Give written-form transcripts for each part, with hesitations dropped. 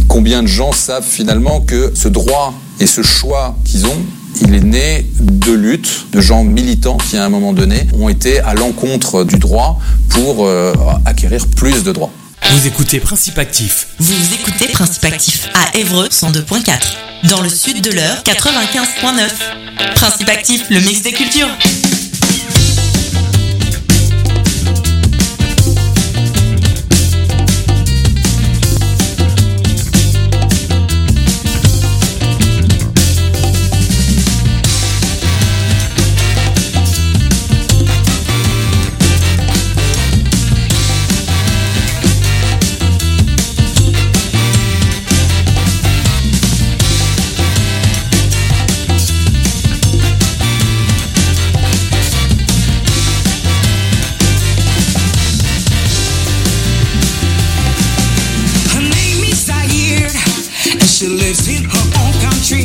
Combien de gens savent finalement que ce droit et ce choix qu'ils ont, il est né de luttes de gens militants qui, à un moment donné, ont été à l'encontre du droit pour acquérir plus de droits. Vous écoutez Principe Actif. Vous écoutez Principe Actif à Évreux 102.4. Dans le sud de l'Eure 95.9. Principe Actif, le mix des cultures. She lives in her own country.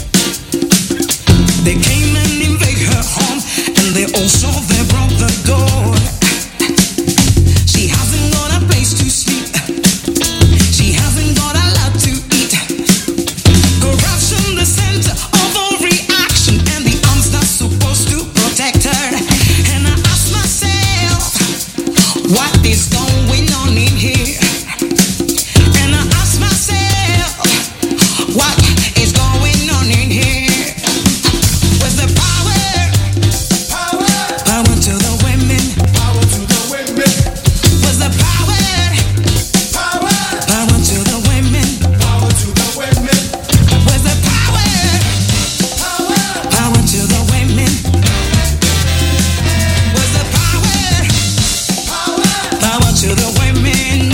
They came and invade her home, and they also they broke the door. She hasn't got a place to sleep. She hasn't got a lot to eat. Corruption, the center of all reaction, and the arms not supposed to protect her. And I ask myself, what is going on in here? And I ask myself, what is going on in here? Where's the power? Power to the women. Power to the women. Where's the power? Power to the women. Power to the women. Where's the power? Power to the women. Where's the power? Power to the women.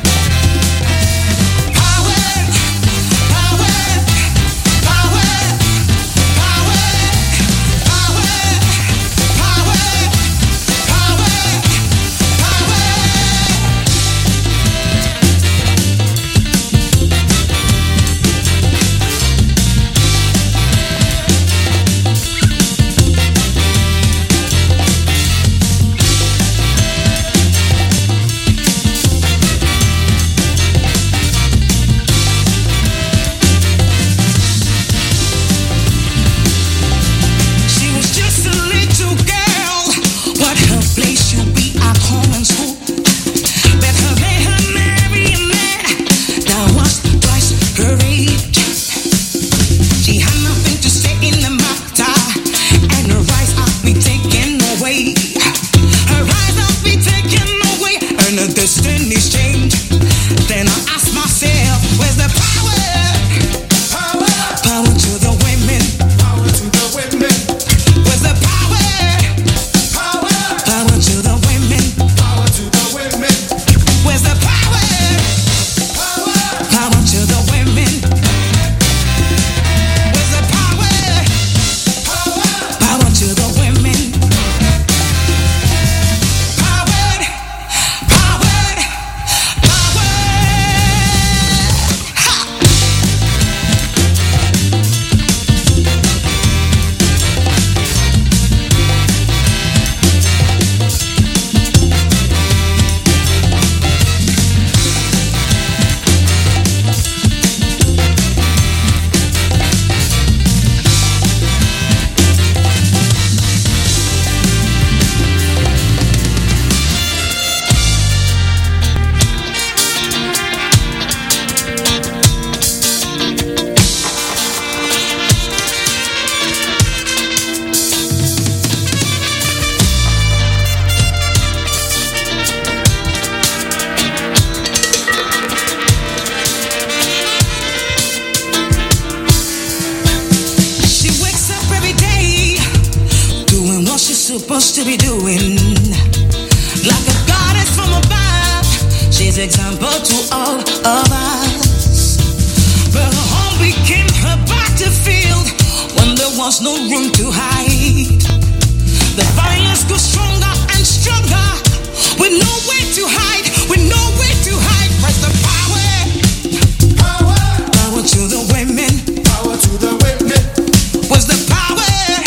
Destiny's change. Then I ask myself, where's the power? Power to the women. Power to the women. Where's the power? Power to the women. Power to the women. Where's the power? Power to the women. Where's the power? Power to the women. Supposed to be doing like a goddess from above. She's example to all of us. But her home became her battlefield when there was no room to hide. The violence grew stronger and stronger with nowhere to hide, with nowhere to hide. Where's the power? Power to the women. Power to the women. Where's the power?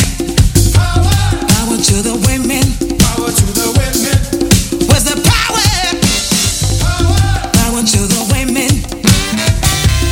To the women, power to the women. Where's the power? Power to the women.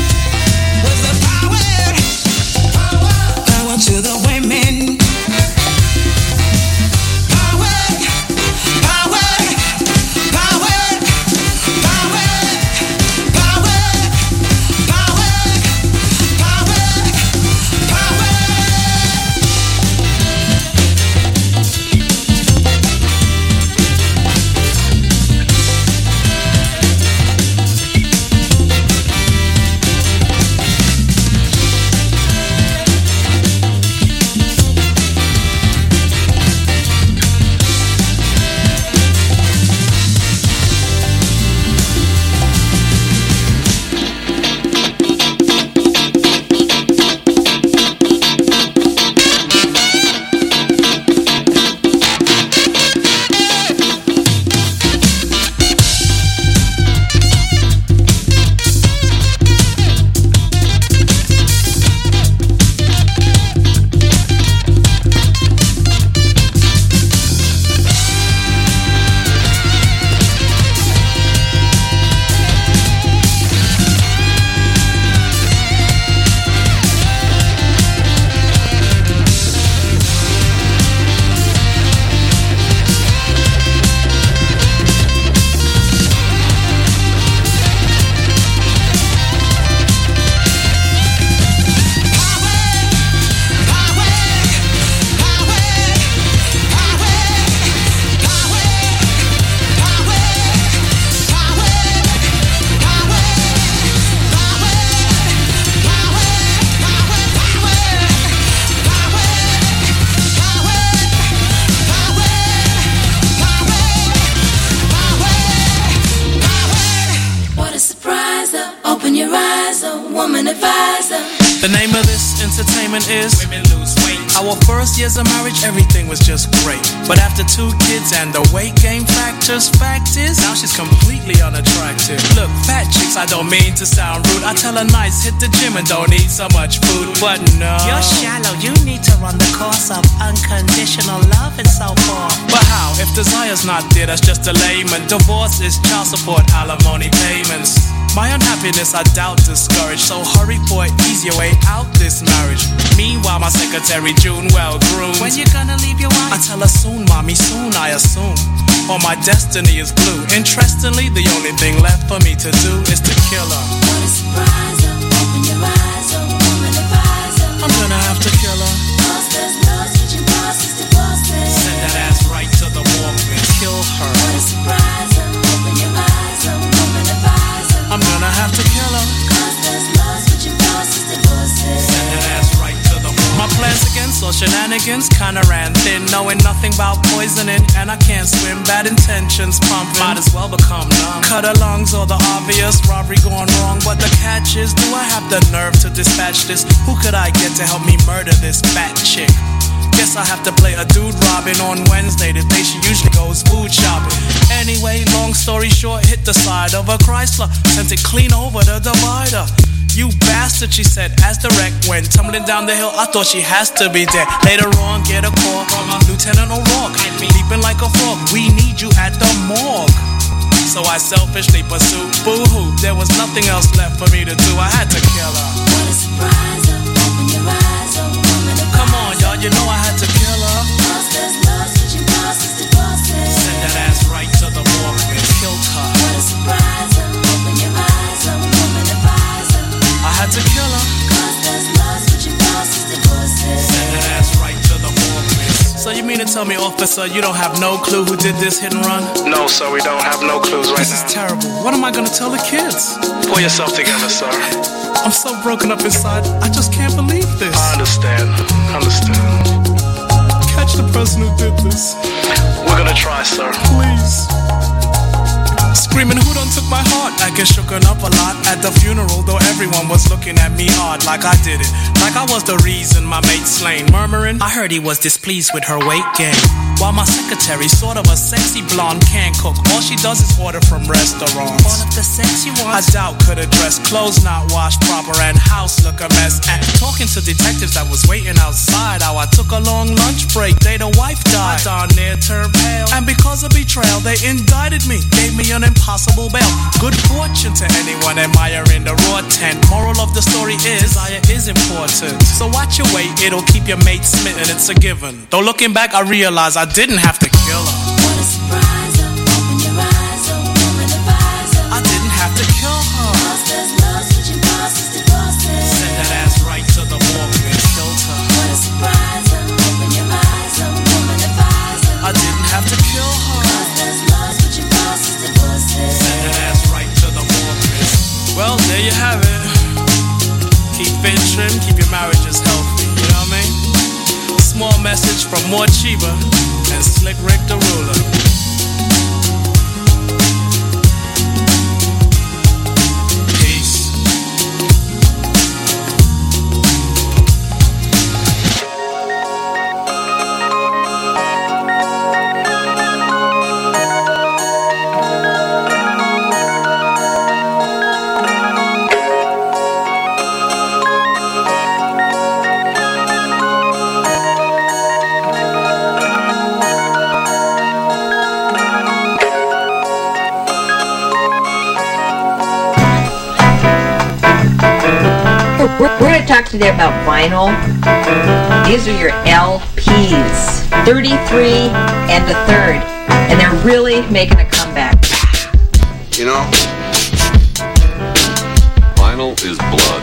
woman advisor. The name of this entertainment is Women Lose Weight. Our first years of marriage, everything was just great. But after 2 kids and the weight gain factors, fact is, now she's completely unattractive. Look, fat chicks, I don't mean to sound rude. I tell her nice, hit the gym and don't eat so much food. But no, you're shallow, you need to run the course of unconditional love and so forth. But how? If desire's not there, that's just a layman. Divorce is child support, alimony payments. My unhappiness I doubt discouraged, so hurry for an easier way out this marriage. Meanwhile, my secretary June well-groomed. When you gonna leave your wife? I tell her soon, mommy, soon I assume. Or my destiny is blue. Interestingly, the only thing left for me to do is to kill her. What a surprise, open your eyes, woman advisor. I'm gonna have to kill her. Cause there's no switching bosses, divorces. Send that ass right to the Walkman. Kill her. What a surprise, open your eyes, woman advisor. I'm gonna have to kill her. Cause there's no switching bosses, divorces. Send that ass right to the Walkman. My plans against all shenanigans kinda ran thin, knowing nothing about poisoning, and I can't swim. Bad intentions pumping, might as well become numb. Cut her lungs or the obvious robbery gone wrong. But the catch is, do I have the nerve to dispatch this? Who could I get to help me murder this fat chick? Guess I have to play a dude Robin on Wednesday, the day she usually goes food shopping. Anyway, long story short, hit the side of a Chrysler, sent it clean over the divider. You bastard, she said, as the wreck went tumbling down the hill. I thought she has to be dead. Later on, get a call from Lieutenant O'Rourke, leaping like a frog. We need you at the morgue. So I selfishly pursued. Boo-hoo, there was nothing else left for me to do. I had to kill her. What a surprise, open your eyes, woman advisor. Come on, y'all, you know I had to kill her. Cause there's no switching bosses, divorces. Send that ass right to the Walkman. Killed her. What a surprise, open your eyes, woman advisor. I had to kill her. Cause there's no switching bosses, divorces. Send that ass right to the Walkman. So you mean to tell me, officer, you don't have no clue who did this hit and run? No, sir, we don't have no clues right now. This is terrible. What am I gonna tell the kids? Pull yourself together, sir. I'm so broken up inside, I just can't believe this. I understand. Catch the person who did this. We're gonna try, sir. Please. Screaming, who done took my heart? I get shooken up a lot at the funeral, though everyone was looking at me hard like I did it. Like I was the reason my mate slain. Murmuring, I heard he was displeased with her weight gain. While my secretary, sort of a sexy blonde, can't cook. All she does is order from restaurants. All of the sex you want. I doubt could address clothes not washed proper and house look a mess. And talking to detectives that was waiting outside, how I took a long lunch break, day the wife died. I darn near turned pale, and because of betrayal they indicted me, gave me an impossible bail. Good fortune to anyone admiring the raw tent. Moral of the story is, desire is important. So watch your weight, it'll keep your mate smitten, it's a given. Though looking back I realize I didn't have to kill her. What a surprise, open your eyes, woman advisor. I didn't have to kill her. Cause there's no switching bosses, divorces. Send that ass right to the Walkman. Killed her. What a surprise, open your eyes, woman advisor. I didn't have to kill her. Cause there's no switching bosses, divorces. Send that ass right to the Walkman. Well, there you have it. Keep fit trim, keep your marriages healthy. You know what I mean? Small message from Morchiba and Slick Rick the Ruler. Peace. We're going to talk today about vinyl. These are your LPs, 33 and a third, and they're really making a comeback. You know, vinyl is blood.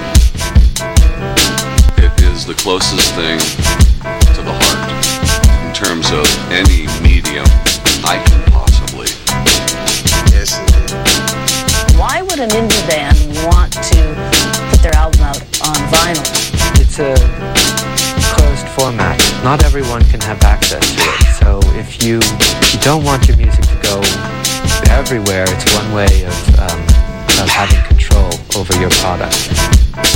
It is the closest thing to the heart in terms of any medium I can possibly. Yes, indeed. Why would an indie band want to put their album out on vinyl? It's a closed format. Not everyone can have access to it. So if you don't want your music to go everywhere, it's one way of having control over your product.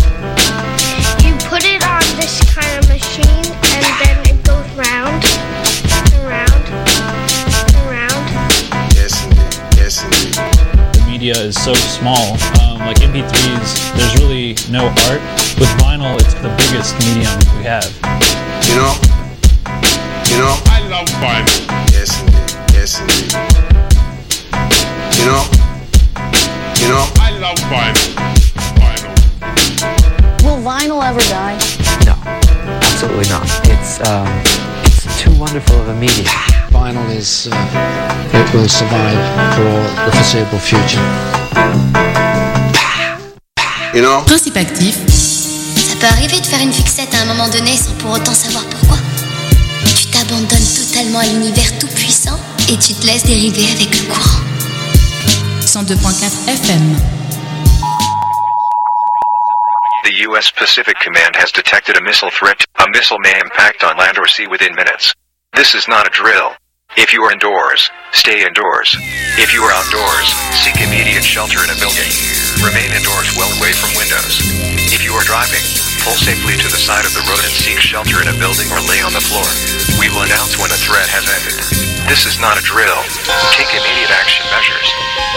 media is so small. Like MP3s, there's really no art. With vinyl, it's the biggest medium we have. You know, I love vinyl. Yes, indeed. You know, I love vinyl. Will vinyl ever die? No, absolutely not. It's too wonderful of a medium. Vinyl it will survive for the foreseeable future. You know? Principe actif. Ça peut arriver de faire une fixette à un moment donné sans pour autant savoir pourquoi. Tu t'abandonnes totalement à l'univers tout puissant et tu te laisses dériver avec le courant. 102.4 FM. The U.S. Pacific Command has detected a missile threat. A missile may impact on land or sea within minutes. This is not a drill. If you are indoors, stay indoors. If you are outdoors, seek immediate shelter in a building. Remain indoors well away from windows. If you are driving, pull safely to the side of the road and seek shelter in a building or lay on the floor. We will announce when a threat has ended. This is not a drill. Take immediate action measures.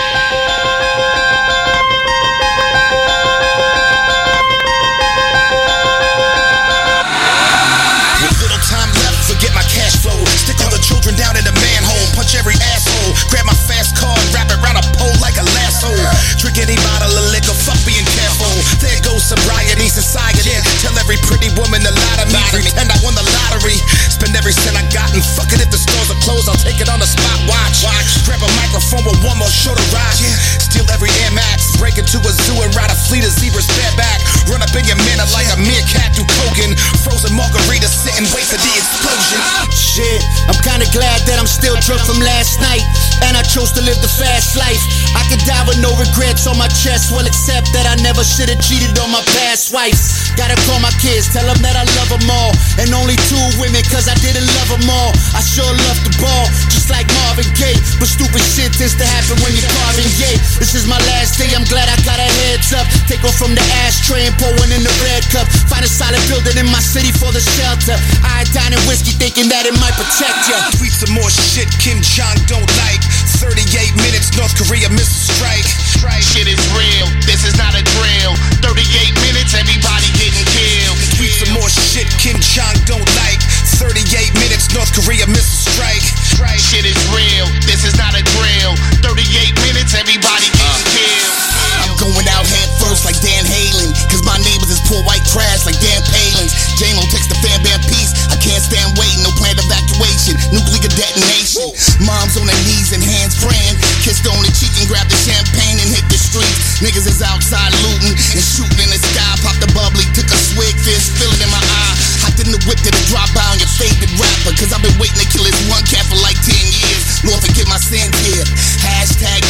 Get my cash flow, stick all the children down in the manhole, punch every asshole, grab my fast car and wrap it around a pole like a lasso. Drink any bottle of liquor, fuck being careful. There goes sobriety, society. Tell every pretty woman to lie to me, pretend I won the lottery. Spend every cent I got and fuck it if the stores are closed, I'll take it on the spot. Watch. Grab a microphone with one more show to ride. Steal every Air Max, break into a zoo and ride a fleet of zebras bareback. Run up in your manor like a meerkat through Kogan. Frozen margarita, sit and wait for the explosion. Shit, I'm kinda glad that I'm still drunk from last night, and I chose to live the fast life. I could die with no regrets on my chest, well except that I never should've cheated on my past wives. Gotta call my kids, tell them that I love them all, and only 2 women cause I didn't love them all. I sure love the ball, just like Marvin Gaye, but stupid shit tends to happen when you're carving gay. This is my last day, I'm glad I got a heads up. Take off from the ashtray and pour one in the red cup. Find a solid building in my city for the shelter. Iodine and whiskey thinking that it might protect ya. Tweet some more shit Kim Jong don't like. 38 minutes, North Korea missile strike. Shit is real, this is not a drill. 38 minutes, everybody getting killed. Tweet some more shit Kim Jong don't like. 38 minutes, North Korea missile strike. Shit is real, this is not a drill. 38 minutes, everybody getting killed. I'm going out head first like Dan Halen, cause my neighbors is poor white trash like Dan Palin's. J-Lo takes the fan band piece, I can't stand waiting, no planned evacuation, nuclear detonation. Mom's on her knees and hands praying, kissed on the cheek and grabbed the champagne and hit the streets. Niggas is outside looting and shooting in the sky, popped the bubbly, took a swig, fist, feel it in my eye. Hopped in the whip, did a drop by on your favorite rapper, cause I've been waiting to kill this one cat for like 10 years. Lord forgive my sins here. Hashtag,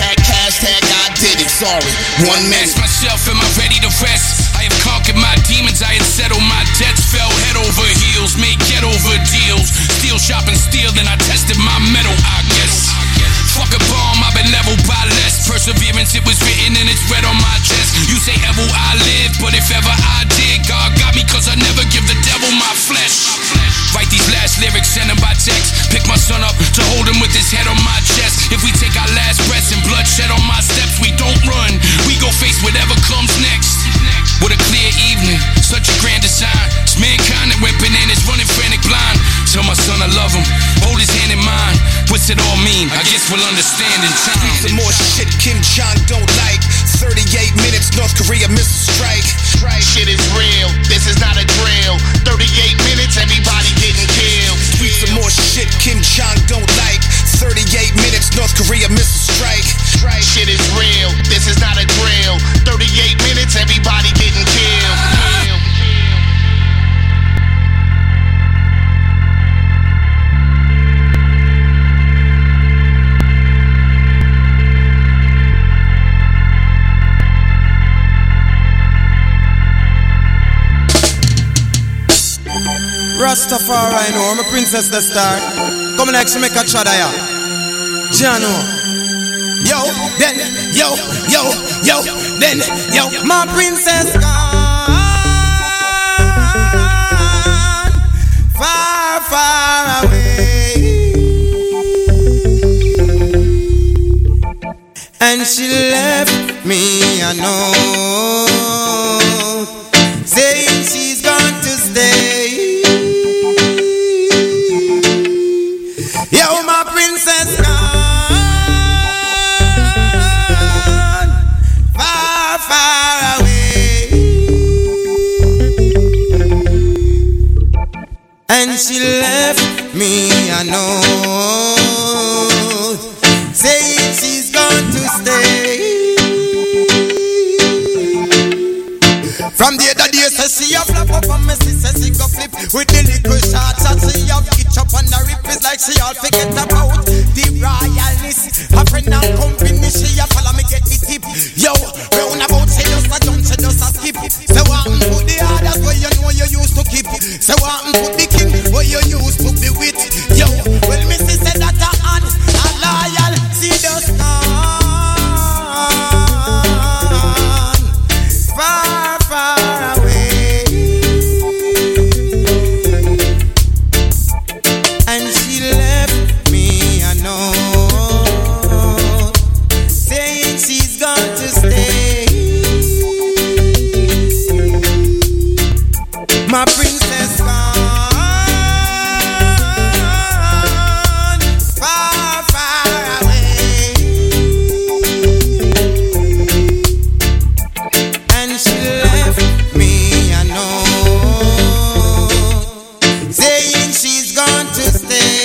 I did it, sorry. 1 minute. Ask myself, am I ready to rest? I have conquered my demons, I had settled my debts. Fell head over heels, made get over deals. Steel shopping steel, then I tested my metal, I guess. Fuck a bomb, I've been leveled by less. Perseverance, it was written and it's red on my chest. You say ever I live, but if ever I did, God got me cause I never give the devil my flesh. Write these last lyrics, send them by text. Pick my son up to hold him with his head on my chest. If we take our last breaths and bloodshed on my steps, we don't run, we go face whatever comes next. What a clear evening, such a grand design. It's mankind that weapon and it's running frantic blind. Tell my son I love him, hold his hand in mine. What's it all mean? I guess we'll understand in time. Some more shit Kim Jong don't like. 38 minutes, North Korea missile strike. Shit is real, this is not a drill. 38 minutes, everybody getting killed. Tweet some more shit Kim Jong don't like. 38 minutes, North Korea missile strike. Shit is real, this is not a drill. 38 minutes, everybody getting killed. Rastafari, know I'm a princess the star. Come next, make a chadaya. Jano. Yo, then, yo, then, yo, my princess gone. Far, far away. And she left a note saying she's going to stay. Yo, my princess gone far, far away, and she left me a note saying she's going to stay. From the other day, say she a flap up on me, say she go flip with the little shots, and she have itch up on the rip. It's like she all forget about the royalness. Her friend and company, she a follow me get the tip. Yo, round about she just a jump, she just a skip. Say what put the others where you know you used to keep. Say what put the king where you used to be with. Yo, well me say that a hand a loyal, she just gone far, far away, and she left me a note saying she's going to stay. My princess gone far, far away, and she left me a note saying she's going to stay.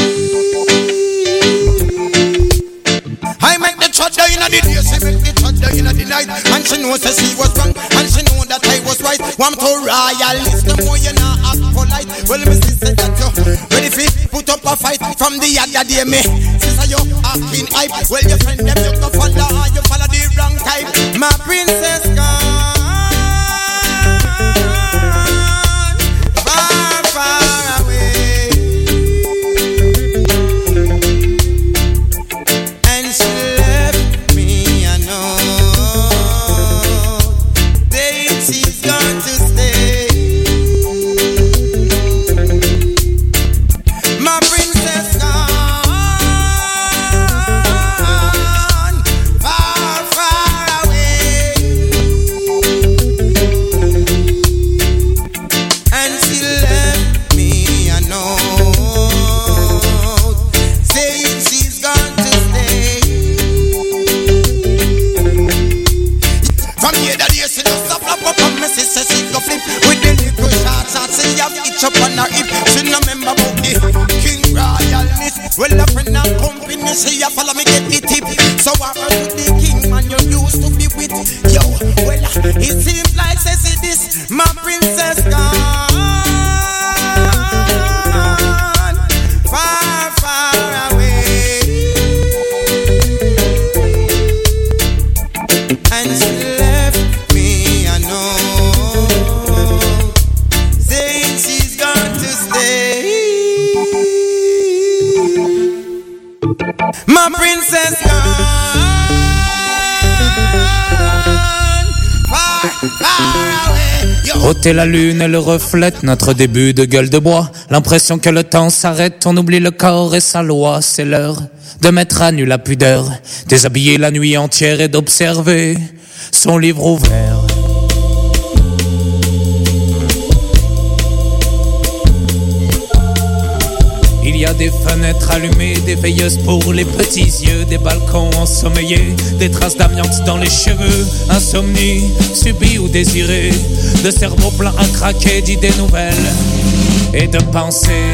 I make the church down in the day, she make the church down in the night, and she knows that she was wrong, and she know that I was right. I'm too royalist, no more you not act polite. Well, me sister that you ready fi put up a fight from the other day, me sister you acting hype. Well, your friend them you go follow, you follow the wrong type. My princess gone far, far away, and she left me a note saying she's going to stay. My princess gone far, far away, and she left me a note saying she's going to stay. From here that day, she just a flap up on me, sister, she go flip with the little shots, and she have itch up on her hip. She no remember about the king royalness. Well, a friend and company, she a follow me get the tip. So I heard to the king man you used to be with. Yo, well, it seems like say see this, my princess gone far, far away, and she left me a note saying she's going to stay. My princess gone far, far away. Yo. Ôter la lune, elle reflète notre début de gueule de bois. L'impression que le temps s'arrête, on oublie le corps et sa loi. C'est l'heure de mettre à nu la pudeur, déshabiller la nuit entière et d'observer son livre ouvert. Il y a des fenêtres allumées, des veilleuses pour les petits yeux, des balcons ensommeillés, des traces d'amiante dans les cheveux, insomnie, subie ou désirée, de cerveaux pleins à craquer d'idées nouvelles et de pensées.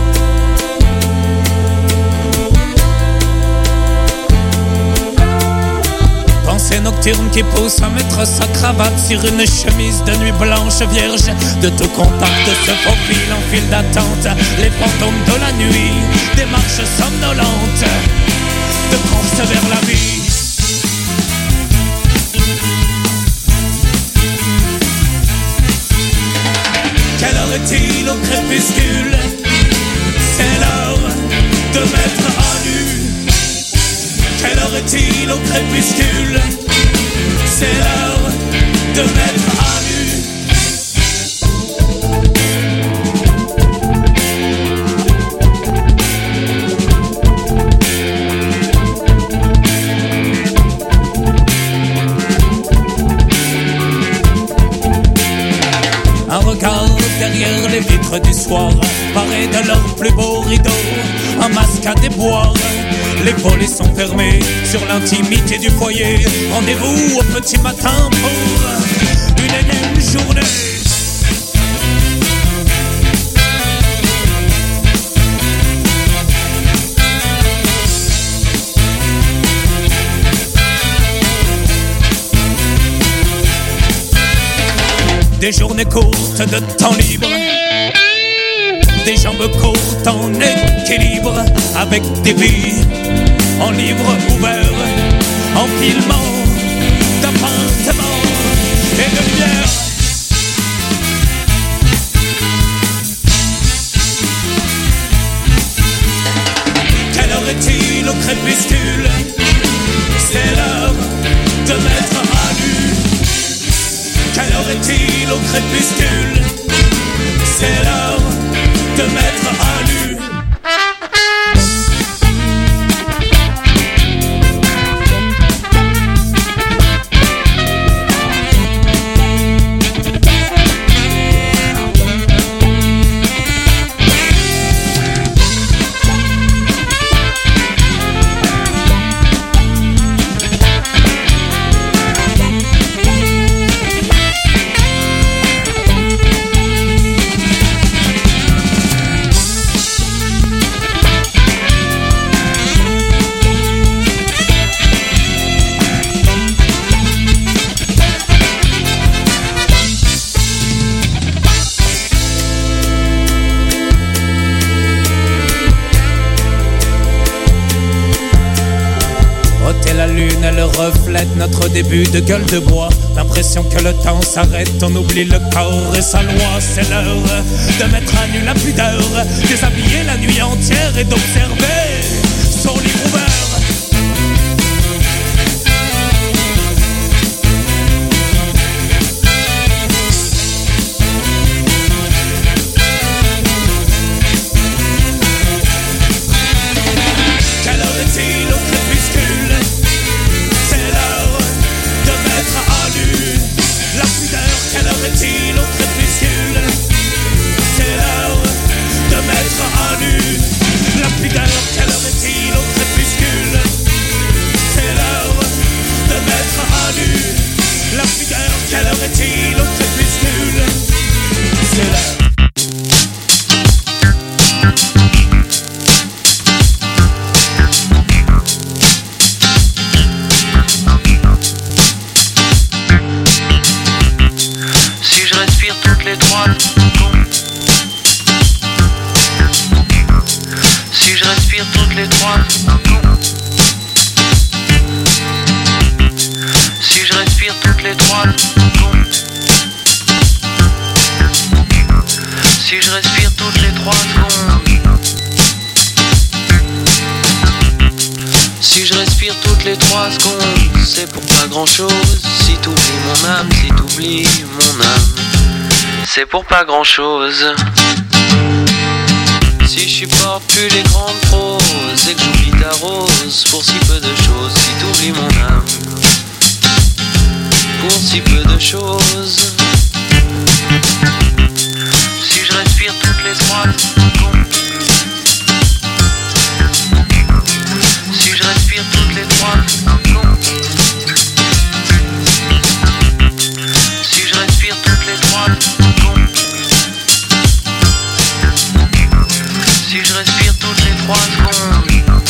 Pensée nocturne qui pousse à mettre sa cravate sur une chemise de nuit blanche vierge. De tout contact se faufile en file d'attente les fantômes de la nuit, des marches somnolentes de course vers la vie. Quelle heure est-il au crépuscule? C'est l'heure de mettre à nu. Quelle heure est-il au crépuscule? C'est l'heure de mettre à nu. derrière les vitres du soir, parés de leurs plus beaux rideaux, un masque à déboire. Les volets sont fermés sur l'intimité du foyer. Rendez-vous au petit matin pour une énième journée. Des journées courtes de temps libre, des jambes courtes en équilibre, avec des vies en livre ouvert, en filmant d'appartements et de lumière. Quelle heure est-il au crépuscule? C'est l'heure de mettre à nu. Quelle heure est-il au crépuscule? C'est l'heure de mettre à nu. Elle reflète notre début de gueule de bois. L'impression que le temps s'arrête, on oublie le corps et sa loi. C'est l'heure de mettre à nu la pudeur, déshabiller la nuit entière et d'observer son livre ouvert. C'est pour pas grand chose. Si je supporte plus les grandes proses et que j'oublie ta rose pour si peu de choses, si t'oublies mon âme pour si peu de choses. Si je respire toutes les trois secondes, si je respire toutes les trois secondes, si je respire toutes les trois secondes, si je respire toutes les 3 secondes.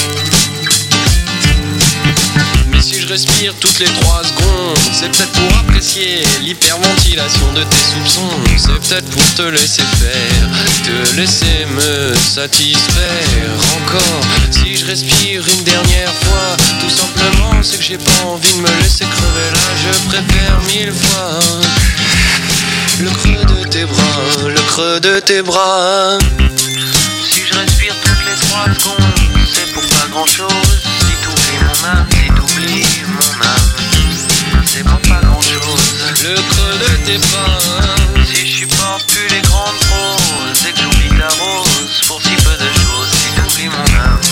Mais si je respire toutes les 3 secondes, c'est peut-être pour apprécier l'hyperventilation de tes soupçons. C'est peut-être pour te laisser faire, te laisser me satisfaire encore. Si je respire une dernière fois, tout simplement c'est que j'ai pas envie de me laisser crever là. Je préfère 1000 fois le creux de tes bras, le creux de tes bras. Si je respire toutes les 3 secondes, c'est pour pas grand chose. Si t'oublies mon âme, si t'oublies mon âme, c'est pour pas grand chose. Le creux de tes bras. Si je supporte plus les grandes proses et que j'oublie ta rose pour si peu de choses. Si t'oublies mon âme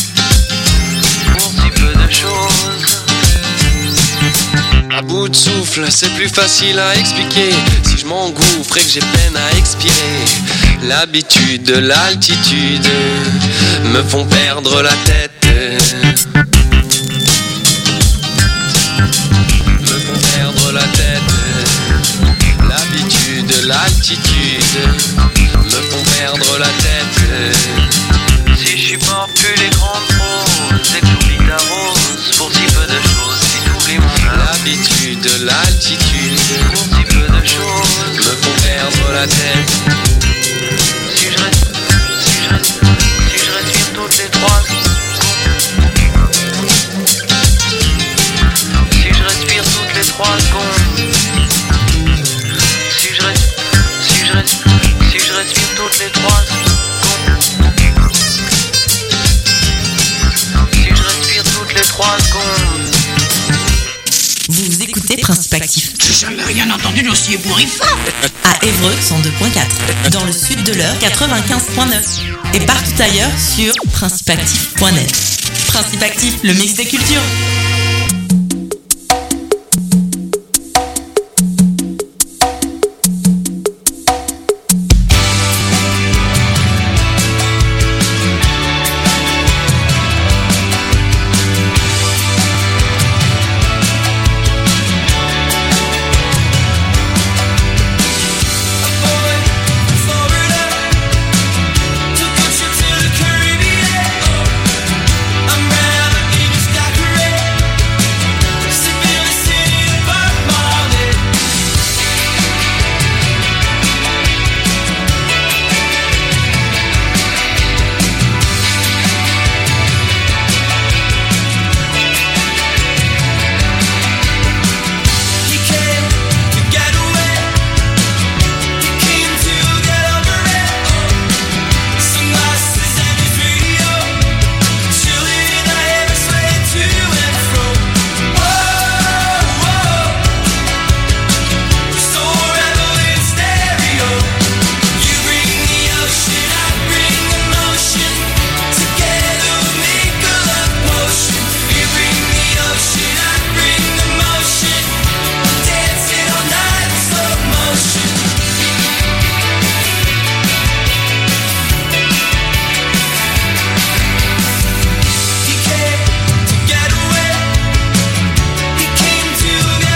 pour si peu de choses. À bout de souffle souffle, c'est plus facile à expliquer. Si je m'engouffre et que j'ai peine à expirer, l'habitude, l'altitude me font perdre la tête. Me font perdre la tête. L'habitude, l'altitude me font perdre la tête. Si je supporte plus les grandes pauses, c'est que j'oublie ta rose pour si peu de choses. Si t'oublies mon âme, l'habitude, l'altitude pour si peu de choses me font perdre la tête. Si je respire toutes les 3 si je respire toutes les 3 secondes, si je respire toutes les 3 secondes, si je respire toutes les 3 secondes. Vous écoutez Principe Actif. J'ai jamais rien entendu d'aussi ébouriffant. À Évreux 102.4, dans le sud de l'heure 95.9 et partout ailleurs sur principeactif.net. Principe Actif, le mix des cultures.